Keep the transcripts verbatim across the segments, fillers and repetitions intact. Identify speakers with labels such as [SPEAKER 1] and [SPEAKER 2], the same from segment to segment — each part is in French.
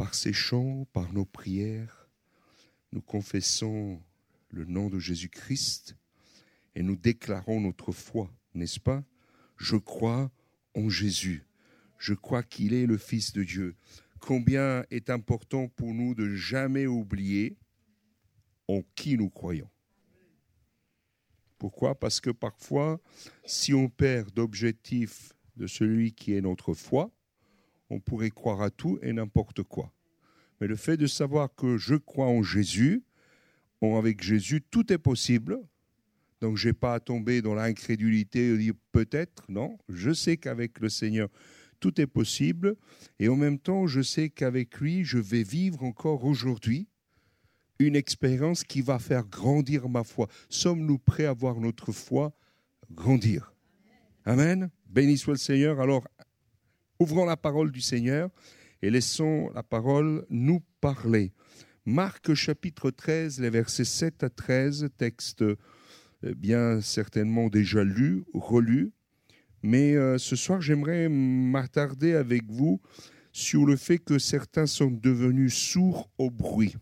[SPEAKER 1] par ces chants, par nos prières, nous confessons le nom de Jésus-Christ et nous déclarons notre foi, n'est-ce pas? Je crois en Jésus. Je crois qu'il est le Fils de Dieu. Combien est important pour nous de jamais oublier en qui nous croyons. Pourquoi? Parce que parfois, si on perd d'objectif de celui qui est notre foi, on pourrait croire à tout et n'importe quoi. Mais le fait de savoir que je crois en Jésus, avec Jésus, tout est possible. Donc, je n'ai pas à tomber dans l'incrédulité et dire peut-être, non. Je sais qu'avec le Seigneur, tout est possible. Et en même temps, je sais qu'avec lui, je vais vivre encore aujourd'hui une expérience qui va faire grandir ma foi. Sommes-nous prêts à voir notre foi grandir? Amen. Béni soit le Seigneur. Alors, ouvrons la parole du Seigneur et laissons la parole nous parler. Marc chapitre treize, les versets sept à treize, texte bien certainement déjà lu, relu. Mais euh, ce soir, j'aimerais m'attarder avec vous sur le fait que certains sont devenus sourds au bruit.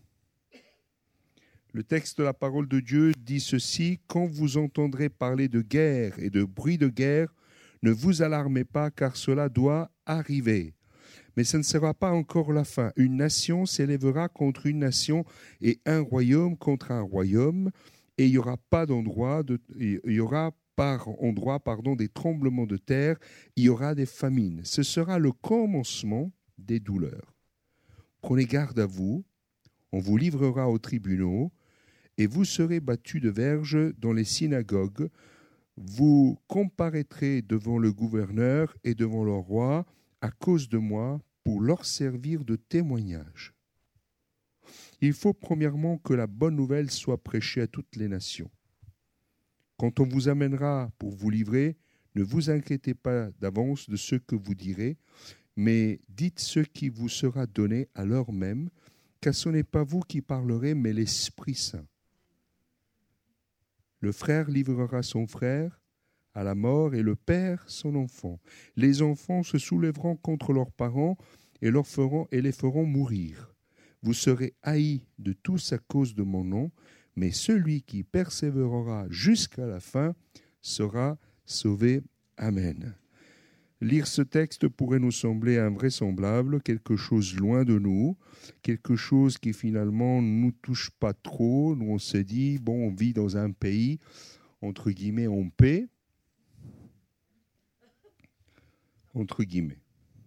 [SPEAKER 1] Le texte de la parole de Dieu dit ceci: « Quand vous entendrez parler de guerre et de bruit de guerre, ne vous alarmez pas, car cela doit arriver. Mais ce ne sera pas encore la fin. Une nation s'élèvera contre une nation et un royaume contre un royaume, et il n'y aura pas d'endroit, de, il y aura par endroit pardon, des tremblements de terre, il y aura des famines. Ce sera le commencement des douleurs. Prenez garde à vous, on vous livrera aux tribunaux, et vous serez battus de verges dans les synagogues. Vous comparaîtrez devant le gouverneur et devant le roi à cause de moi pour leur servir de témoignage. Il faut premièrement que la bonne nouvelle soit prêchée à toutes les nations. Quand on vous amènera pour vous livrer, ne vous inquiétez pas d'avance de ce que vous direz, mais dites ce qui vous sera donné à l'heure même, car ce n'est pas vous qui parlerez, mais l'Esprit Saint. Le frère livrera son frère à la mort et le père son enfant. Les enfants se soulèveront contre leurs parents et, leur feront, et les feront mourir. Vous serez haïs de tous à cause de mon nom, mais celui qui persévérera jusqu'à la fin sera sauvé. Amen. Lire ce texte pourrait nous sembler invraisemblable, quelque chose loin de nous, quelque chose qui finalement ne nous touche pas trop. Nous, on se dit, bon, on vit dans un pays, entre guillemets, en paix. Entre guillemets.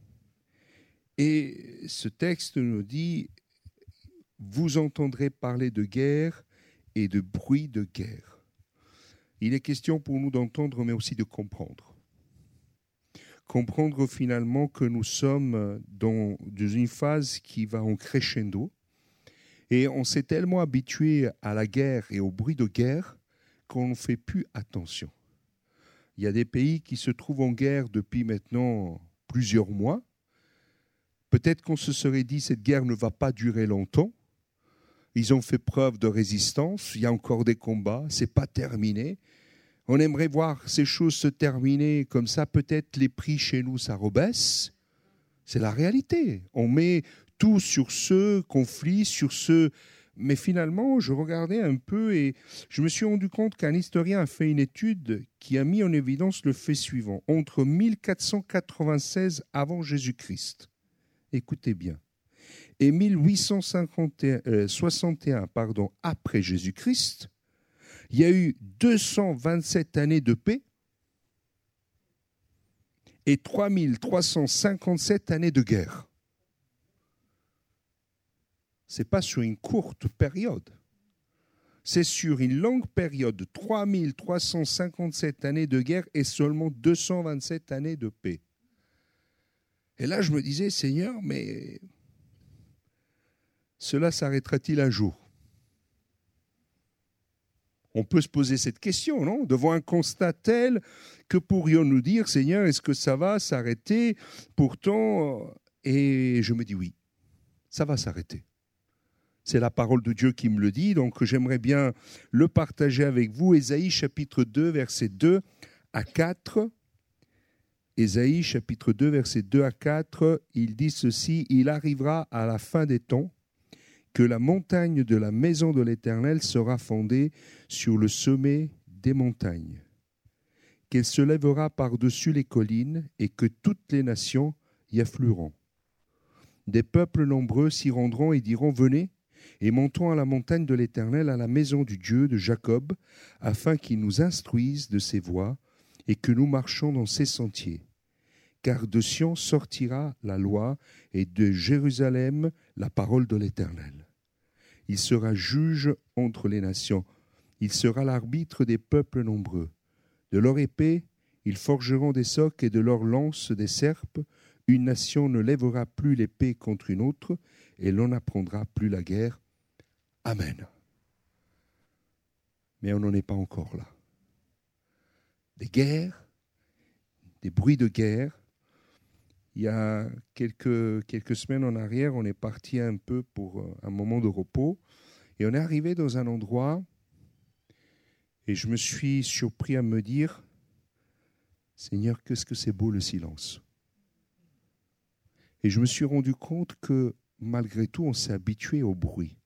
[SPEAKER 1] Et ce texte nous dit, vous entendrez parler de guerre et de bruit de guerre. Il est question pour nous d'entendre, mais aussi de comprendre. Comprendre finalement que nous sommes dans une phase qui va en crescendo et on s'est tellement habitué à la guerre et au bruit de guerre qu'on ne fait plus attention. Il y a des pays qui se trouvent en guerre depuis maintenant plusieurs mois. Peut-être qu'on se serait dit cette guerre ne va pas durer longtemps. Ils ont fait preuve de résistance, il y a encore des combats, ce n'est pas terminé. On aimerait voir ces choses se terminer comme ça. Peut-être les prix chez nous, ça rebaisse. C'est la réalité. On met tout sur ce conflit, sur ce... Mais finalement, je regardais un peu et je me suis rendu compte qu'un historien a fait une étude qui a mis en évidence le fait suivant. Entre mille quatre cent quatre-vingt-seize avant Jésus-Christ, écoutez bien, et mille huit cent soixante et un pardon, après Jésus-Christ, il y a eu deux cent vingt-sept années de paix et trois mille trois cent cinquante-sept années de guerre. Ce n'est pas sur une courte période. C'est sur une longue période de trois mille trois cent cinquante-sept années de guerre et seulement deux cent vingt-sept années de paix. Et là, je me disais, Seigneur, mais cela s'arrêtera-t-il un jour ? On peut se poser cette question, non ? Devant un constat tel, que pourrions-nous dire, Seigneur, est-ce que ça va s'arrêter ? Pourtant, et je me dis oui, ça va s'arrêter. C'est la parole de Dieu qui me le dit, donc j'aimerais bien le partager avec vous. Ésaïe chapitre deux, versets deux à quatre. Ésaïe chapitre deux, versets deux à quatre, il dit ceci, « Il arrivera à la fin des temps que la montagne de la maison de l'Éternel sera fondée sur le sommet des montagnes, qu'elle se lèvera par-dessus les collines et que toutes les nations y afflueront. Des peuples nombreux s'y rendront et diront, venez, et montons à la montagne de l'Éternel, à la maison du Dieu de Jacob, afin qu'il nous instruise de ses voies et que nous marchions dans ses sentiers. Car de Sion sortira la loi et de Jérusalem la parole de l'Éternel. Il sera juge entre les nations, il sera l'arbitre des peuples nombreux. De leur épée, ils forgeront des socs et de leur lance des serpes. Une nation ne lèvera plus l'épée contre une autre et l'on n'apprendra plus la guerre. Amen. Mais on n'en est pas encore là. Des guerres, des bruits de guerre. Il y a quelques, quelques semaines en arrière, on est parti un peu pour un moment de repos et on est arrivé dans un endroit et je me suis surpris à me dire, Seigneur, qu'est-ce que c'est beau le silence. Et je me suis rendu compte que malgré tout, on s'est habitué au bruit.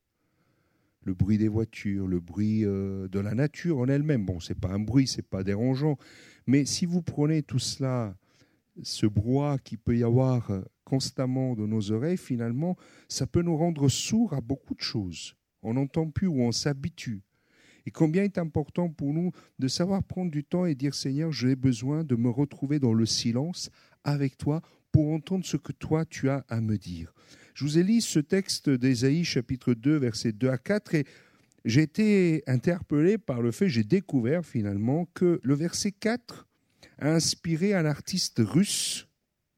[SPEAKER 1] Le bruit des voitures, le bruit euh, de la nature en elle-même. Bon, ce n'est pas un bruit, ce n'est pas dérangeant. Mais si vous prenez tout cela, ce brouhaha qu'il peut y avoir constamment de nos oreilles, finalement, ça peut nous rendre sourds à beaucoup de choses. On n'entend plus ou on s'habitue. Et combien est important pour nous de savoir prendre du temps et dire, Seigneur, j'ai besoin de me retrouver dans le silence avec toi pour entendre ce que toi tu as à me dire. Je vous ai lu ce texte d'Ésaïe chapitre deux, versets deux à quatre, et j'ai été interpellé par le fait, j'ai découvert finalement que le verset quatre a inspiré un artiste russe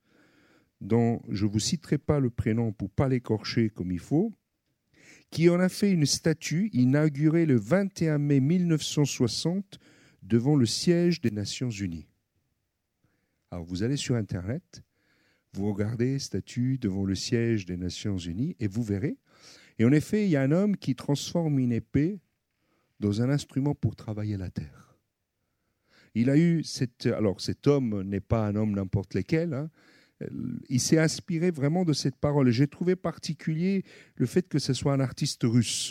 [SPEAKER 1] dont je ne vous citerai pas le prénom pour ne pas l'écorcher comme il faut, qui en a fait une statue inaugurée le vingt et un mai mille neuf cent soixante devant le siège des Nations Unies. Alors vous allez sur Internet, vous regardez statue devant le siège des Nations Unies et vous verrez. Et en effet, il y a un homme qui transforme une épée dans un instrument pour travailler la terre. Il a eu cette... Alors cet homme n'est pas un homme n'importe lequel, hein. Il s'est inspiré vraiment de cette parole. J'ai trouvé particulier le fait que ce soit un artiste russe.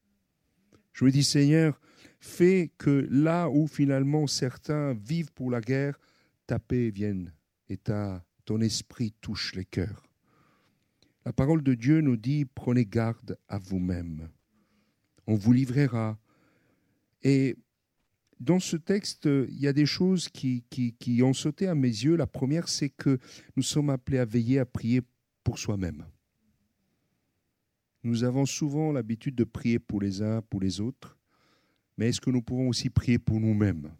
[SPEAKER 1] Je me dis, Seigneur, fais que là où finalement certains vivent pour la guerre, ta paix vienne et ta, ton esprit touche les cœurs. La parole de Dieu nous dit, prenez garde à vous-même. On vous livrera. Et dans ce texte, il y a des choses qui, qui, qui ont sauté à mes yeux. La première, c'est que nous sommes appelés à veiller, à prier pour soi-même. Nous avons souvent l'habitude de prier pour les uns, pour les autres, mais est-ce que nous pouvons aussi prier pour nous-mêmes?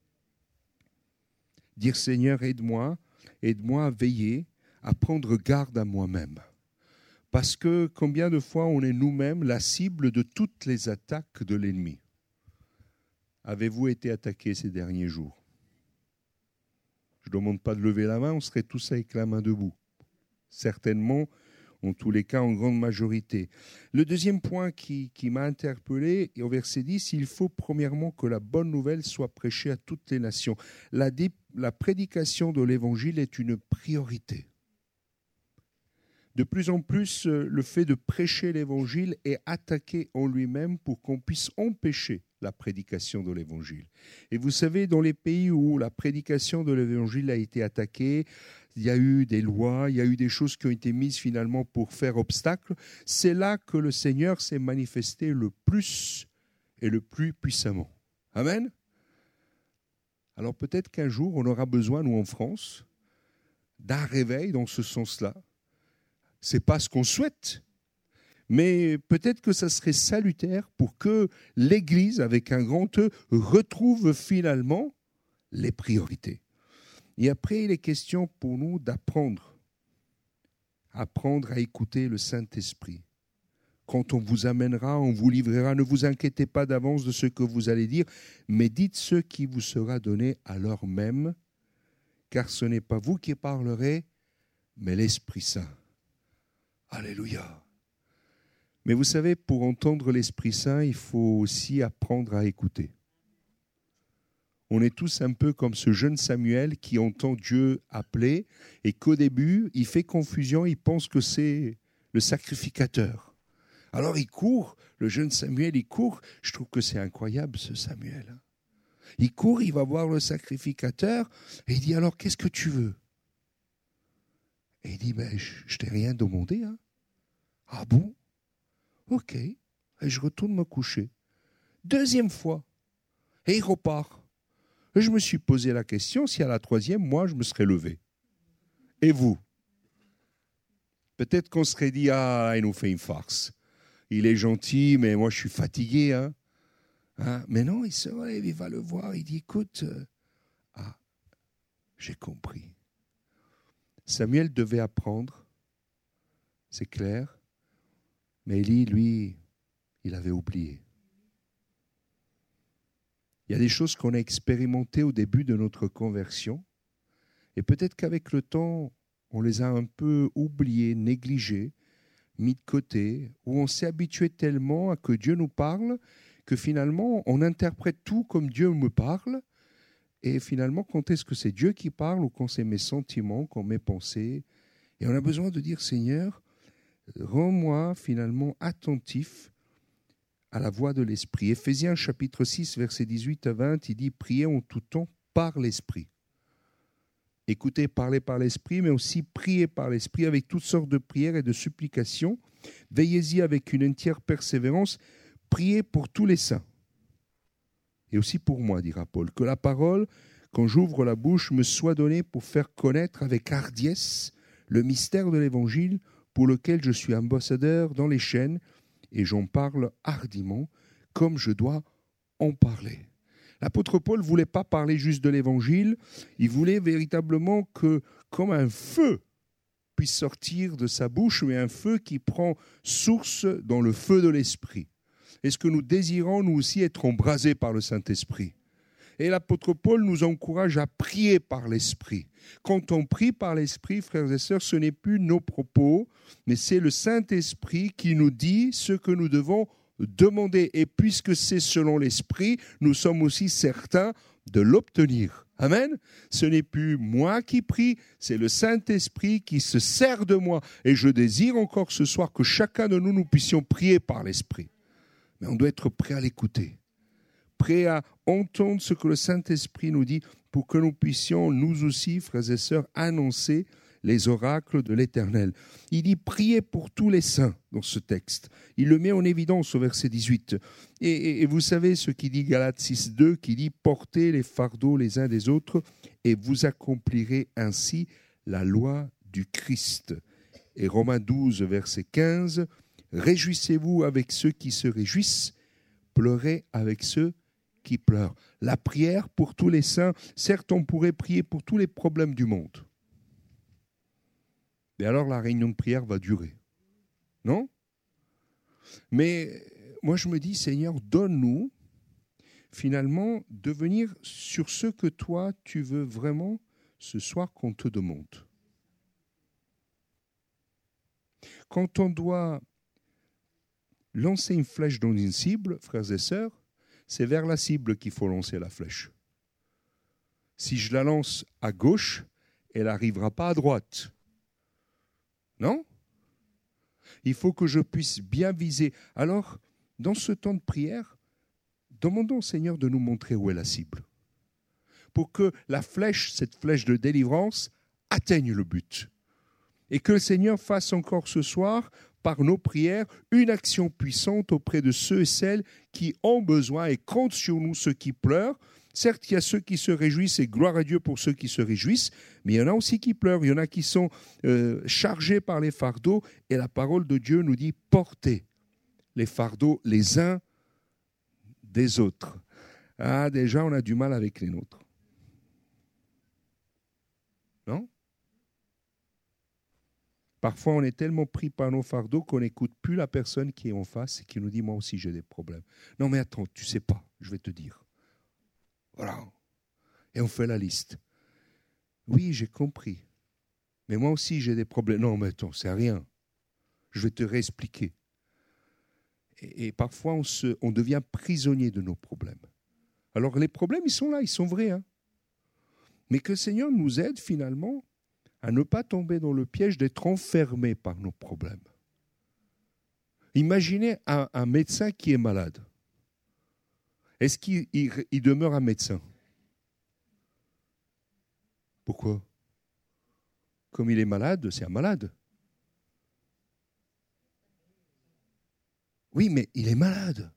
[SPEAKER 1] Dire, Seigneur, aide-moi, aide-moi à veiller, à prendre garde à moi-même. Parce que combien de fois on est nous-mêmes la cible de toutes les attaques de l'ennemi? Avez-vous été attaqué ces derniers jours? Je ne demande pas de lever la main, on serait tous avec la main debout. Certainement, en tous les cas, en grande majorité. Le deuxième point qui, qui m'a interpellé, au verset dix, il faut premièrement que la bonne nouvelle soit prêchée à toutes les nations. La, dé, la prédication de l'Évangile est une priorité. De plus en plus, le fait de prêcher l'Évangile est attaqué en lui-même pour qu'on puisse empêcher la prédication de l'Évangile. Et vous savez, dans les pays où la prédication de l'Évangile a été attaquée, il y a eu des lois, il y a eu des choses qui ont été mises finalement pour faire obstacle. C'est là que le Seigneur s'est manifesté le plus et le plus puissamment. Amen. Alors peut-être qu'un jour, on aura besoin, nous en France, d'un réveil dans ce sens-là. Ce n'est pas ce qu'on souhaite, mais peut-être que ça serait salutaire pour que l'Église, avec un grand E, retrouve finalement les priorités. Et après, il est question pour nous d'apprendre, apprendre à écouter le Saint-Esprit. Quand on vous amènera, on vous livrera, ne vous inquiétez pas d'avance de ce que vous allez dire, mais dites ce qui vous sera donné à l'heure même, car ce n'est pas vous qui parlerez, mais l'Esprit Saint. Alléluia. Mais vous savez, pour entendre l'Esprit Saint, il faut aussi apprendre à écouter. On est tous un peu comme ce jeune Samuel qui entend Dieu appeler et qu'au début, il fait confusion, il pense que c'est le sacrificateur. Alors il court, le jeune Samuel, il court. Je trouve que c'est incroyable ce Samuel. Il court, il va voir le sacrificateur et il dit alors qu'est-ce que tu veux? Et il dit ben, je, je t'ai rien demandé. Hein. Ah bon? Ok. Et je retourne me coucher. Deuxième fois. Et il repart. Et je me suis posé la question, si à la troisième, moi, je me serais levé. Et vous? Peut-être qu'on serait dit, ah, il nous fait une farce. Il est gentil, mais moi, je suis fatigué. Hein. Hein? Mais non, il se relève, il va le voir, il dit, écoute, euh, ah, j'ai compris. Samuel devait apprendre, c'est clair, mais Élie, lui, il avait oublié. Il y a des choses qu'on a expérimentées au début de notre conversion, et peut-être qu'avec le temps, on les a un peu oubliées, négligées, mis de côté, où on s'est habitué tellement à que Dieu nous parle, que finalement, on interprète tout comme Dieu me parle, et finalement, quand est-ce que c'est Dieu qui parle, ou quand c'est mes sentiments, quand mes pensées, et on a besoin de dire, Seigneur, rends-moi finalement attentif à la voix de l'Esprit. Éphésiens chapitre six, versets dix-huit à vingt, il dit « Priez en tout temps par l'Esprit ». Écoutez, parlez par l'Esprit, mais aussi priez par l'Esprit avec toutes sortes de prières et de supplications. Veillez-y avec une entière persévérance. Priez pour tous les saints. Et aussi pour moi, dira Paul, que la parole, quand j'ouvre la bouche, me soit donnée pour faire connaître avec hardiesse le mystère de l'Évangile pour lequel je suis ambassadeur dans les chaînes, et j'en parle hardiment, comme je dois en parler. L'apôtre Paul ne voulait pas parler juste de l'Évangile, il voulait véritablement que, comme un feu puisse sortir de sa bouche, mais un feu qui prend source dans le feu de l'Esprit. Est-ce que nous désirons, nous aussi, être embrasés par le Saint-Esprit? Et l'apôtre Paul nous encourage à prier par l'Esprit. Quand on prie par l'Esprit, frères et sœurs, ce n'est plus nos propos, mais c'est le Saint-Esprit qui nous dit ce que nous devons demander. Et puisque c'est selon l'Esprit, nous sommes aussi certains de l'obtenir. Amen. Ce n'est plus moi qui prie, c'est le Saint-Esprit qui se sert de moi. Et je désire encore ce soir que chacun de nous, nous puissions prier par l'Esprit. Mais on doit être prêt à l'écouter. Prêt à entendre ce que le Saint-Esprit nous dit pour que nous puissions, nous aussi, frères et sœurs, annoncer les oracles de l'Éternel. Il dit « priez pour tous les saints » dans ce texte. Il le met en évidence au verset dix-huit. Et, et, et vous savez ce qu'il dit Galates six deux, qui dit « portez les fardeaux les uns des autres et vous accomplirez ainsi la loi du Christ ». Et Romains douze, verset quinze, « réjouissez-vous avec ceux qui se réjouissent, pleurez avec ceux qui pleurent. » La prière pour tous les saints, certes, on pourrait prier pour tous les problèmes du monde. Et alors la réunion de prière va durer. Non? Mais moi je me dis, Seigneur, donne-nous finalement de venir sur ce que toi tu veux vraiment ce soir qu'on te demande. Quand on doit lancer une flèche dans une cible, frères et sœurs, c'est vers la cible qu'il faut lancer la flèche. Si je la lance à gauche, elle n'arrivera pas à droite. Non? Il faut que je puisse bien viser. Alors, dans ce temps de prière, demandons au Seigneur de nous montrer où est la cible. Pour que la flèche, cette flèche de délivrance, atteigne le but. Et que le Seigneur fasse encore ce soir, par nos prières, une action puissante auprès de ceux et celles qui ont besoin et comptent sur nous, ceux qui pleurent. Certes, il y a ceux qui se réjouissent et gloire à Dieu pour ceux qui se réjouissent, mais il y en a aussi qui pleurent, il y en a qui sont euh, chargés par les fardeaux et la parole de Dieu nous dit portez les fardeaux les uns des autres. Ah, déjà, on a du mal avec les nôtres. Non? Parfois, on est tellement pris par nos fardeaux qu'on n'écoute plus la personne qui est en face et qui nous dit « moi aussi, j'ai des problèmes ». Non, mais attends, tu ne sais pas, je vais te dire. Voilà. Et on fait la liste. Oui, j'ai compris. Mais moi aussi, j'ai des problèmes. Non, mais attends, c'est rien. Je vais te réexpliquer. Et, et parfois, on, se, on devient prisonnier de nos problèmes. Alors les problèmes, ils sont là, ils sont vrais. Hein. Mais que le Seigneur nous aide finalement à ne pas tomber dans le piège d'être enfermés par nos problèmes. Imaginez un, un médecin qui est malade. Est-ce qu'il il, il demeure un médecin? Pourquoi? Comme il est malade, c'est un malade. Oui, mais il est malade.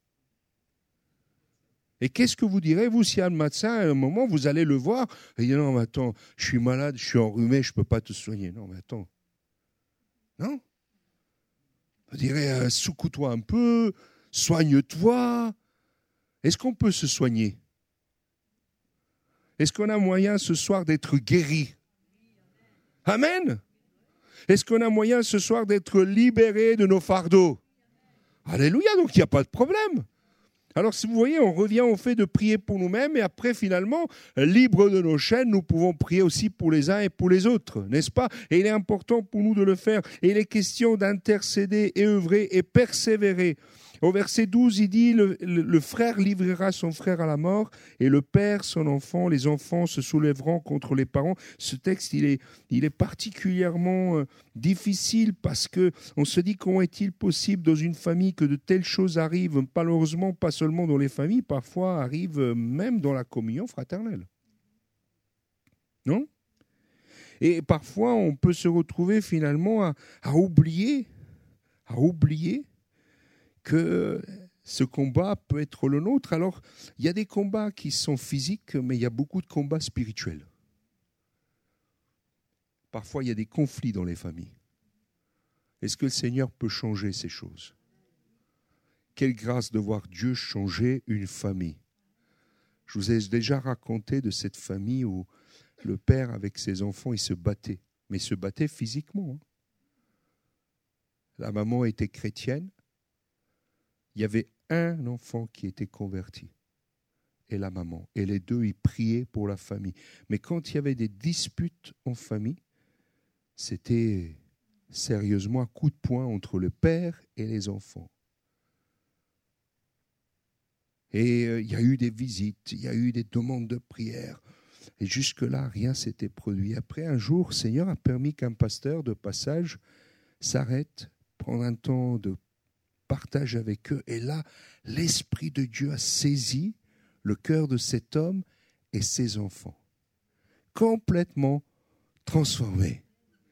[SPEAKER 1] Et qu'est-ce que vous direz, vous, si un médecin, à un moment, vous allez le voir, et il dit, non, mais attends, je suis malade, je suis enrhumé, je ne peux pas te soigner. Non, mais attends. Non? Vous direz, euh, secoue-toi un peu, soigne-toi. Est-ce qu'on peut se soigner? Est-ce qu'on a moyen ce soir d'être guéri? Amen. Est-ce qu'on a moyen ce soir d'être libéré de nos fardeaux? Alléluia, donc il n'y a pas de problème. Alors, si vous voyez, on revient au fait de prier pour nous-mêmes et après, finalement, libres de nos chaînes, nous pouvons prier aussi pour les uns et pour les autres, n'est-ce pas? Et il est important pour nous de le faire. Et il est question d'intercéder et œuvrer et persévérer. Au verset douze, il dit, le, le, le frère livrera son frère à la mort et le père son enfant, les enfants se soulèveront contre les parents. Ce texte, il est, il est particulièrement euh, difficile parce qu'on se dit comment est-il possible dans une famille que de telles choses arrivent, malheureusement pas seulement dans les familles, parfois arrivent même dans la communion fraternelle. Non? Et parfois, on peut se retrouver finalement à, à oublier, à oublier que ce combat peut être le nôtre. Alors, il y a des combats qui sont physiques, mais il y a beaucoup de combats spirituels. Parfois, il y a des conflits dans les familles. Est-ce que le Seigneur peut changer ces choses? Quelle grâce de voir Dieu changer une famille. Je vous ai déjà raconté de cette famille où le père, avec ses enfants, il se battait. Mais il se battait physiquement. Hein. La maman était chrétienne. Il y avait un enfant qui était converti, et la maman. Et les deux, ils priaient pour la famille. Mais quand il y avait des disputes en famille, c'était sérieusement un coup de poing entre le père et les enfants. Et euh, il y a eu des visites, il y a eu des demandes de prière. Et jusque-là, rien s'était produit. Après, un jour, le Seigneur a permis qu'un pasteur de passage s'arrête, prendre un temps de partage avec eux. Et là, l'Esprit de Dieu a saisi le cœur de cet homme et ses enfants. Complètement transformés.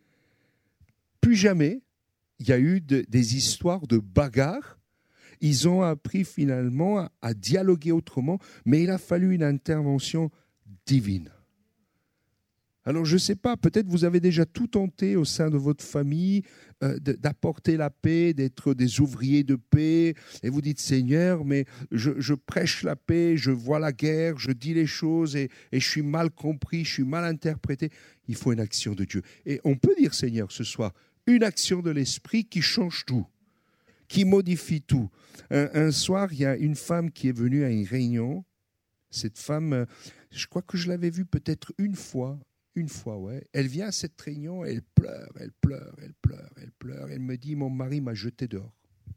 [SPEAKER 1] Plus jamais, il y a eu de, des histoires de bagarres. Ils ont appris finalement à, à dialoguer autrement, mais il a fallu une intervention divine. Alors, je ne sais pas, peut-être vous avez déjà tout tenté au sein de votre famille euh, de, d'apporter la paix, d'être des ouvriers de paix. Et vous dites, Seigneur, mais je, je prêche la paix, je vois la guerre, je dis les choses et, et je suis mal compris, je suis mal interprété. Il faut une action de Dieu. Et on peut dire, Seigneur, ce soir, une action de l'Esprit qui change tout, qui modifie tout. Un, un soir, il y a une femme qui est venue à une réunion. Cette femme, je crois que je l'avais vue peut-être une fois. Une fois, ouais. Elle vient à cette réunion, elle pleure, elle pleure, elle pleure, elle pleure. Elle me dit, mon mari m'a jeté dehors.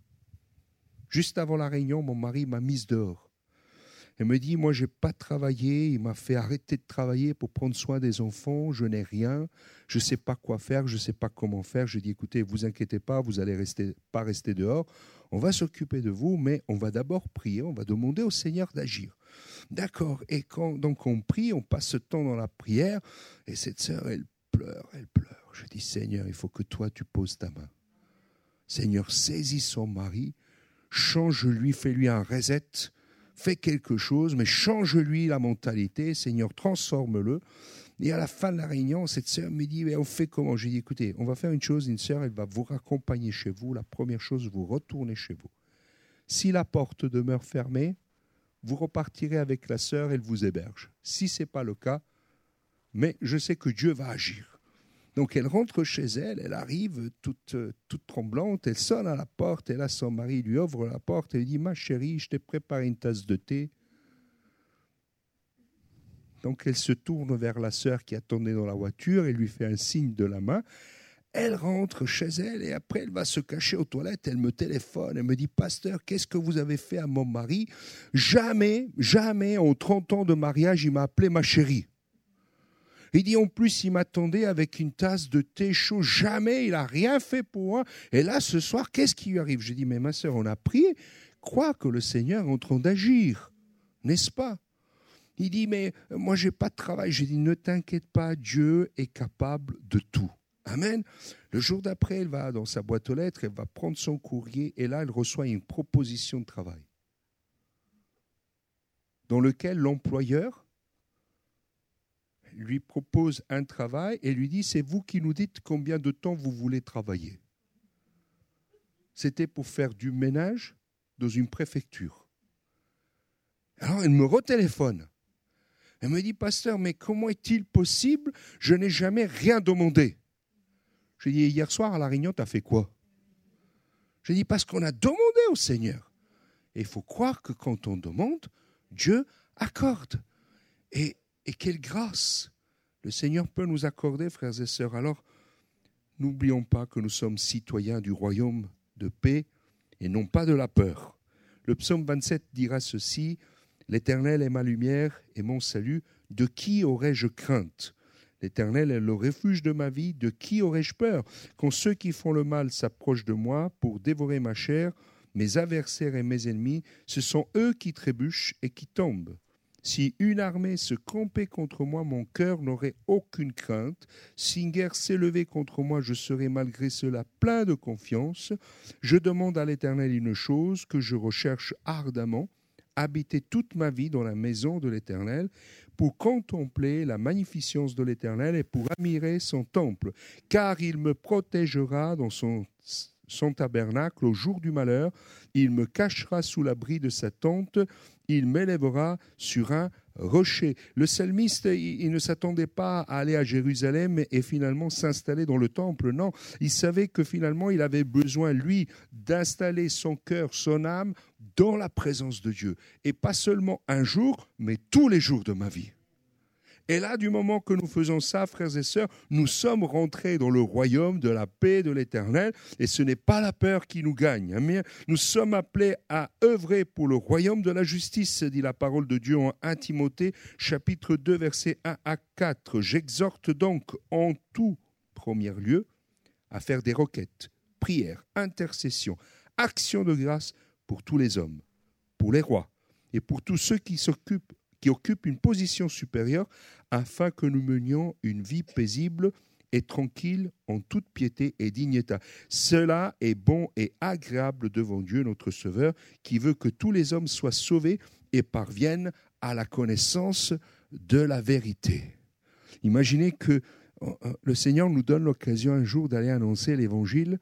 [SPEAKER 1] Juste avant la réunion, mon mari m'a mise dehors. Elle me dit, moi, je n'ai pas travaillé, il m'a fait arrêter de travailler pour prendre soin des enfants, je n'ai rien, je ne sais pas quoi faire, je ne sais pas comment faire. Je dis, écoutez, vous inquiétez pas, vous n'allez rester, pas rester dehors, on va s'occuper de vous, mais on va d'abord prier, on va demander au Seigneur d'agir. D'accord, et quand donc on prie, on passe ce temps dans la prière, et cette sœur, elle pleure, elle pleure. Je dis, Seigneur, il faut que toi, tu poses ta main. Seigneur, saisis son mari, change-lui, fais-lui un reset, fais quelque chose, mais change-lui la mentalité, Seigneur, transforme-le. Et à la fin de la réunion, cette sœur me dit, mais on fait comment? Je dis, écoutez, on va faire une chose, une sœur, elle va vous raccompagner chez vous. La première chose, vous retournez chez vous. Si la porte demeure fermée, vous repartirez avec la sœur, elle vous héberge. Si ce n'est pas le cas, mais je sais que Dieu va agir. Donc elle rentre chez elle, elle arrive toute, toute tremblante, elle sonne à la porte, et là son mari lui ouvre la porte et lui dit « Ma chérie, je t'ai préparé une tasse de thé. » Donc elle se tourne vers la sœur qui attendait dans la voiture et lui fait un signe de la main. Elle rentre chez elle et après elle va se cacher aux toilettes, elle me téléphone, elle me dit « Pasteur, qu'est-ce que vous avez fait à mon mari ?» Jamais, jamais en trente ans de mariage, il m'a appelé ma chérie. Il dit en plus, il m'attendait avec une tasse de thé chaud, jamais, il n'a rien fait pour moi. Et là, ce soir, qu'est-ce qui lui arrive? Je dis « Mais ma sœur, on a prié, crois que le Seigneur est en train d'agir, n'est-ce pas ?» Il dit « Mais moi, je n'ai pas de travail. » J'ai dit « Ne t'inquiète pas, Dieu est capable de tout. » Amen. Le jour d'après, elle va dans sa boîte aux lettres, elle va prendre son courrier et là, elle reçoit une proposition de travail dans lequel l'employeur lui propose un travail et lui dit « C'est vous qui nous dites combien de temps vous voulez travailler. » C'était pour faire du ménage dans une préfecture. Alors, elle me retéléphone. Elle me dit « Pasteur, mais comment est-il possible? Je n'ai jamais rien demandé. » J'ai dit, hier soir à la réunion, tu as fait quoi? J'ai dit, parce qu'on a demandé au Seigneur. Et il faut croire que quand on demande, Dieu accorde. Et, et quelle grâce le Seigneur peut nous accorder, frères et sœurs. Alors, n'oublions pas que nous sommes citoyens du royaume de paix et non pas de la peur. Le psaume vingt-sept dira ceci, « L'Éternel est ma lumière et mon salut, de qui aurais-je crainte ? L'Éternel est le refuge de ma vie, de qui aurais-je peur? Quand ceux qui font le mal s'approchent de moi pour dévorer ma chair, mes adversaires et mes ennemis, ce sont eux qui trébuchent et qui tombent. Si une armée se campait contre moi, mon cœur n'aurait aucune crainte. Si une guerre s'élevait contre moi, je serais malgré cela plein de confiance. Je demande à l'Éternel une chose que je recherche ardemment, habiter toute ma vie dans la maison de l'Éternel, pour contempler la magnificence de l'Éternel et pour admirer son temple, car il me protégera dans son, son tabernacle au jour du malheur, il me cachera sous l'abri de sa tente, il m'élèvera sur un rocher. Le psalmiste, il ne s'attendait pas à aller à Jérusalem et finalement s'installer dans le temple, non, il savait que finalement il avait besoin, lui, d'installer son cœur, son âme, dans la présence de Dieu. Et pas seulement un jour, mais tous les jours de ma vie. Et là, du moment que nous faisons ça, frères et sœurs, nous sommes rentrés dans le royaume de la paix de l'Éternel. Et ce n'est pas la peur qui nous gagne. Amen. Nous sommes appelés à œuvrer pour le royaume de la justice, dit la parole de Dieu en premier Timothée, chapitre deux, versets un à quatre. J'exhorte donc en tout premier lieu à faire des requêtes, prières, intercessions, actions de grâce pour tous les hommes, pour les rois et pour tous ceux qui s'occupent, qui occupent une position supérieure, afin que nous menions une vie paisible et tranquille en toute piété et dignité. Cela est bon et agréable devant Dieu, notre Sauveur, qui veut que tous les hommes soient sauvés et parviennent à la connaissance de la vérité. Imaginez que le Seigneur nous donne l'occasion un jour d'aller annoncer l'Évangile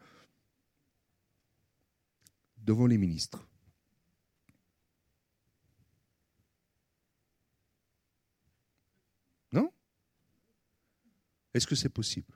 [SPEAKER 1] devant les ministres. Non? Est-ce que c'est possible?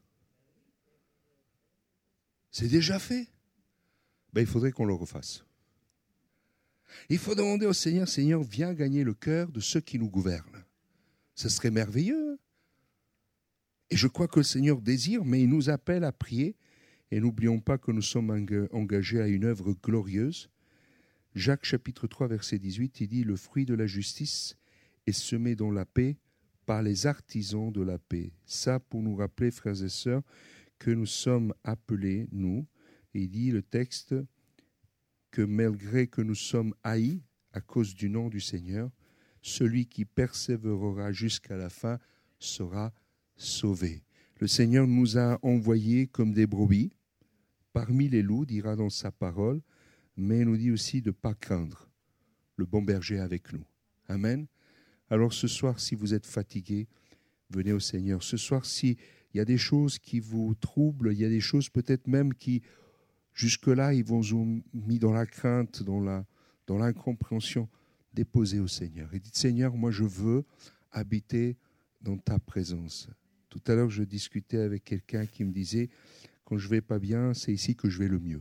[SPEAKER 1] C'est déjà fait. Ben, il faudrait qu'on le refasse. Il faut demander au Seigneur, Seigneur, viens gagner le cœur de ceux qui nous gouvernent. Ce serait merveilleux. Et je crois que le Seigneur désire, mais il nous appelle à prier. Et n'oublions pas que nous sommes engagés à une œuvre glorieuse. Jacques chapitre trois, verset dix-huit, il dit « Le fruit de la justice est semé dans la paix par les artisans de la paix. » Ça, pour nous rappeler, frères et sœurs, que nous sommes appelés, nous, il dit le texte, que malgré que nous sommes haïs à cause du nom du Seigneur, celui qui persévérera jusqu'à la fin sera sauvé. Le Seigneur nous a envoyés comme des brebis, parmi les loups, dira dans sa parole, mais il nous dit aussi de ne pas craindre. Le bon berger est avec nous. Amen. Alors ce soir, si vous êtes fatigué, venez au Seigneur. Ce soir, s'il y a des choses qui vous troublent, il y a des choses peut-être même qui, jusque-là, ils vous ont mis dans la crainte, dans la, dans l'incompréhension, déposez au Seigneur. Et dites, Seigneur, moi je veux habiter dans ta présence. Tout à l'heure, je discutais avec quelqu'un qui me disait, quand je ne vais pas bien, c'est ici que je vais le mieux.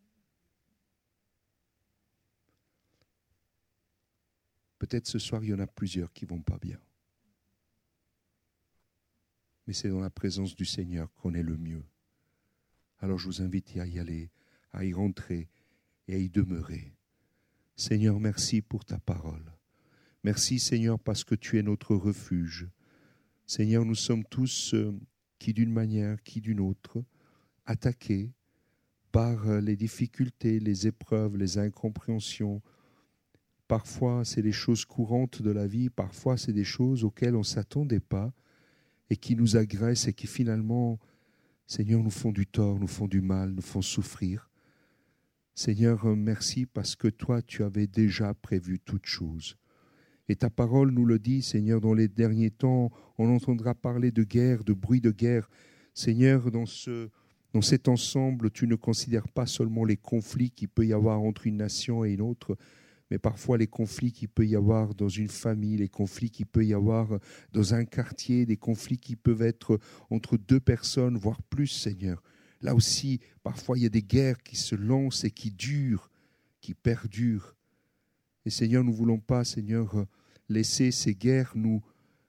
[SPEAKER 1] Peut-être ce soir, il y en a plusieurs qui ne vont pas bien. Mais c'est dans la présence du Seigneur qu'on est le mieux. alors je vous invite à y aller, à y rentrer et à y demeurer. Seigneur, merci pour ta parole. Merci Seigneur parce que tu es notre refuge. Seigneur, nous sommes tous, euh, qui d'une manière, qui d'une autre, attaqués par euh, les difficultés, les épreuves, les incompréhensions. Parfois, c'est des choses courantes de la vie, parfois, c'est des choses auxquelles on ne s'attendait pas et qui nous agressent et qui finalement, Seigneur, nous font du tort, nous font du mal, nous font souffrir. Seigneur, merci parce que toi, tu avais déjà prévu toutes choses. Et ta parole nous le dit, Seigneur, dans les derniers temps, on entendra parler de guerre, de bruit de guerre. Seigneur, dans, ce, dans cet ensemble, tu ne considères pas seulement les conflits qu'il peut y avoir entre une nation et une autre, mais parfois les conflits qu'il peut y avoir dans une famille, les conflits qu'il peut y avoir dans un quartier, des conflits qui peuvent être entre deux personnes, voire plus, Seigneur. Là aussi, parfois, il y a des guerres qui se lancent et qui durent, qui perdurent. Et Seigneur, nous ne voulons pas, Seigneur, laisser ces guerres nous,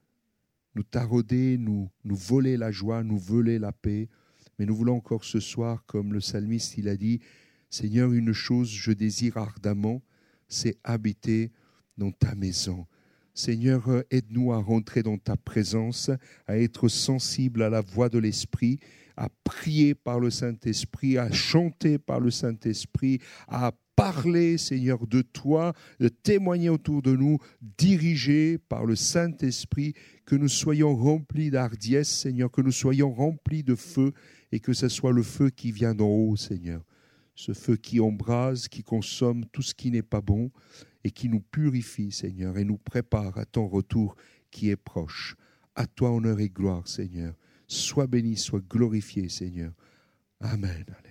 [SPEAKER 1] nous tarauder, nous, nous voler la joie, nous voler la paix. Mais nous voulons encore ce soir, comme le psalmiste, il a dit, Seigneur, une chose je désire ardemment, c'est habiter dans ta maison. Seigneur, aide-nous à rentrer dans ta présence, à être sensibles à la voix de l'Esprit, à prier par le Saint-Esprit, à chanter par le Saint-Esprit, à parler, Seigneur, de toi, de témoigner autour de nous, dirigés par le Saint-Esprit, que nous soyons remplis d'hardiesse, Seigneur, que nous soyons remplis de feu et que ce soit le feu qui vient d'en haut, Seigneur. Ce feu qui embrase, qui consomme tout ce qui n'est pas bon et qui nous purifie, Seigneur, et nous prépare à ton retour qui est proche. À toi honneur et gloire, Seigneur. Sois béni, sois glorifié, Seigneur. Amen.